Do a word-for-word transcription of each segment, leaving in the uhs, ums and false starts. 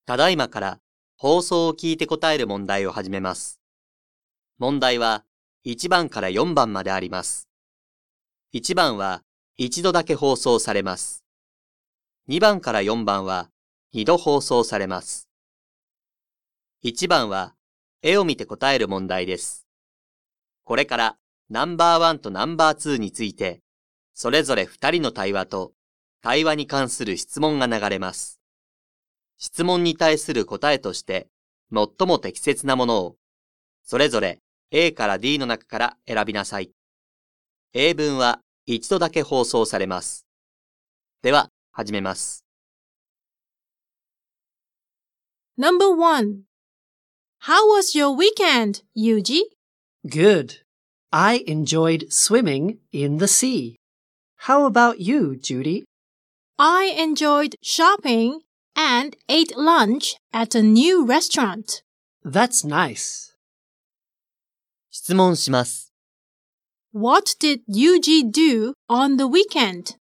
ただいまから放送を聞いて答える問題を始めます。問題はいちばんからよんばんまであります。いちばんは一度だけ放送されます。にばんからよんばんはにど放送されます。いちばんは絵を見て答える問題です。これからナンバーワンとナンバーツーについて、それぞれふたりの対話と対話に関する質問が流れます。質問に対する答えとして、最も適切なものを、それぞれ A から D の中から選びなさい。英文は一度だけ放送されます。では、始めます。 Number one. How was your weekend, Yuji? Good. I enjoyed swimming in the sea. How about you, Judy? I enjoyed shopping and ate lunch at a new restaurant. That's nice. 質問します。 What did Yuji do on the weekend?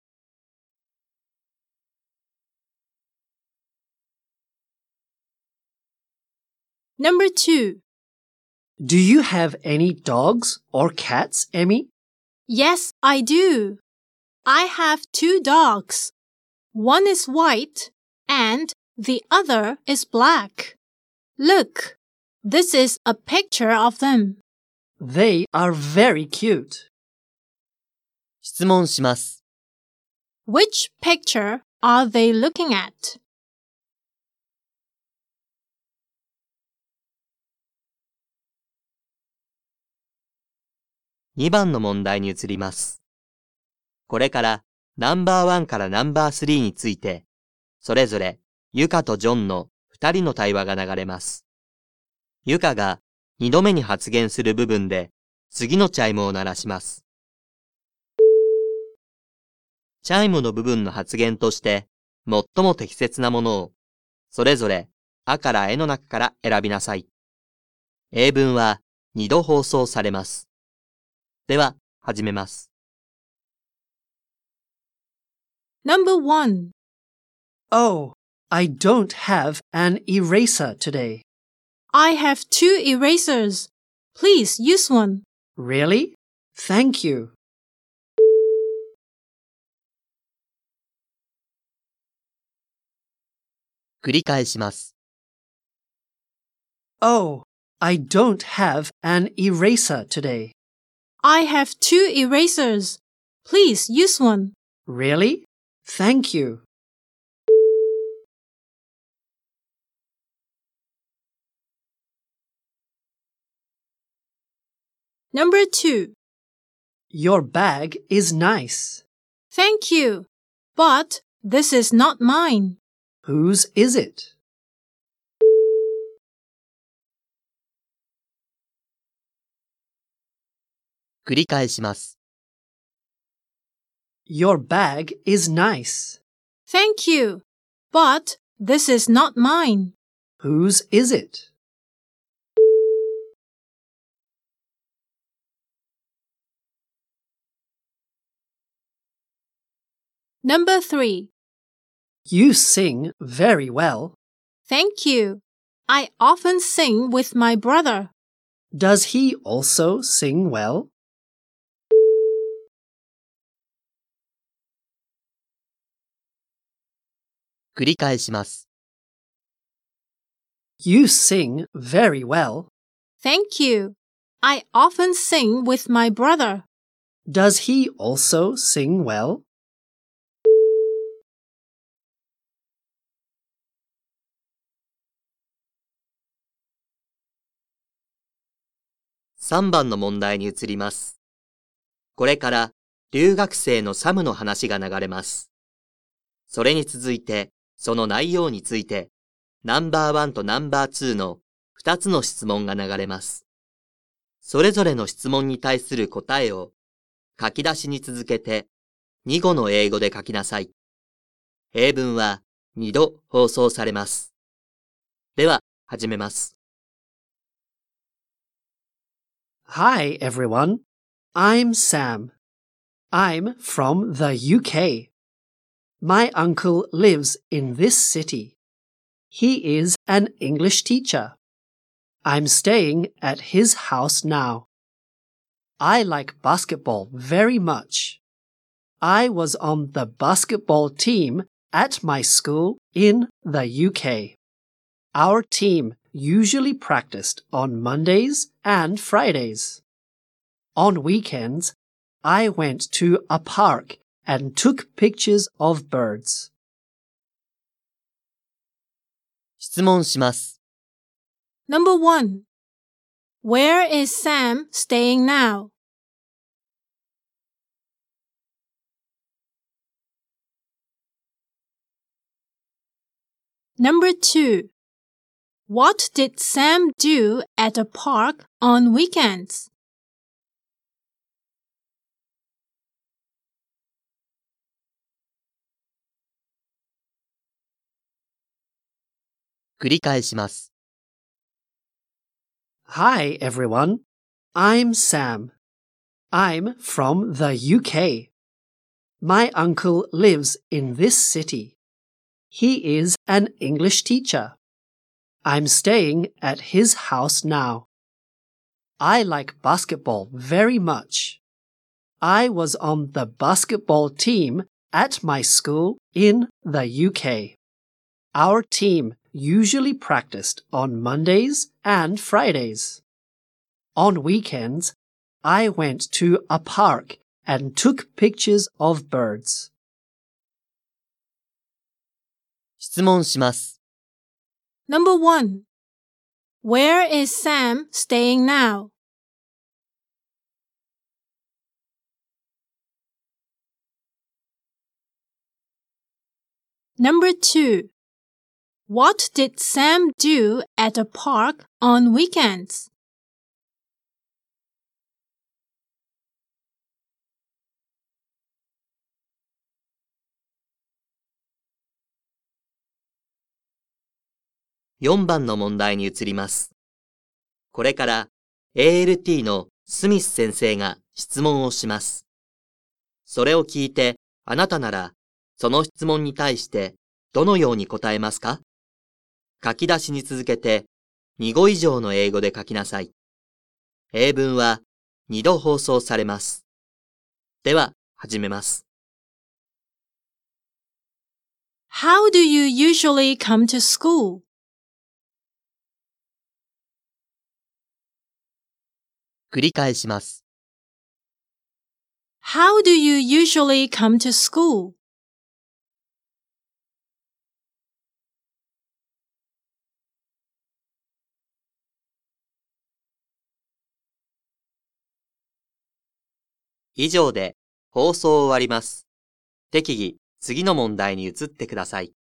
Number two. Do you have any dogs or cats, Emmy? Yes, I do. I have two dogs. One is white and the other is black. Look, this is a picture of them. They are very cute. 質問します。 Which picture are they looking at? にばんの問題に移ります。これからナンバーワンからナンバースリーについて、それぞれユカとジョンのふたりの対話が流れます。ユカがにどめに発言する部分で次のチャイムを鳴らします。チャイムの部分の発言として最も適切なものを、それぞれあからえの中から選びなさい。英文はにど放送されます。では、始めます。 Number one. Oh, I don't have an eraser today. I have two erasers. Please use one. Really? Thank you. 繰り返します。 Oh, I don't have an eraser today. I have two erasers. Please use one. Really? Thank you. ナンバーツー. Your bag is nice. Thank you. But this is not mine. Whose is it? 繰り返します。 Your bag is nice. Thank you. But this is not mine. Whose is it? ナンバースリー. You sing very well. Thank you. I often sing with my brother. Does he also sing well? 繰り返します。 You sing very well. Thank you. I often sing with my brother. Does he also sing well? さんばんの問題に移ります。これから留学生のサムの話が流れます。それに続いて、その内容について、ナンバーワンとナンバーツーのふたつの質問が流れます。それぞれの質問に対する答えを書き出しに続けてに語の英語で書きなさい。英文はにど放送されます。では、始めます。 Hi, everyone. I'm Sam. I'm from the U K. My uncle lives in this city. He is an English teacher. I'm staying at his house now. I like basketball very much. I was on the basketball team at my school in the U K. Our team usually practiced on Mondays and Fridays. On weekends, I went to a park and took pictures of birds. 質問します。 Number one. Where is Sam staying now? Number two. What did Sam do at the park on weekends? 繰り返します。 Hi, everyone. I'm Sam. I'm from the U K. My uncle lives in this city. He is an English teacher. I'm staying at his house now. I like basketball very much. I was on the basketball team at my school in the U K. Our team usually practiced on Mondays and Fridays. On weekends, I went to a park and took pictures of birds. 質問します。 Number one. Where is Sam staying now? Number two. What did Sam do at the park on weekends? よんばんの問題に移ります。これから エーエルティー のスミス先生が質問をします。それを聞いてあなたならその質問に対してどのように答えますか？書き出しに続けてに語以上の英語で書きなさい。英文はにど放送されます。では始めます。 How do you usually come to school? 繰り返します。 How do you usually come to school? 「以上で放送を終わります。適宜次の問題に移ってください。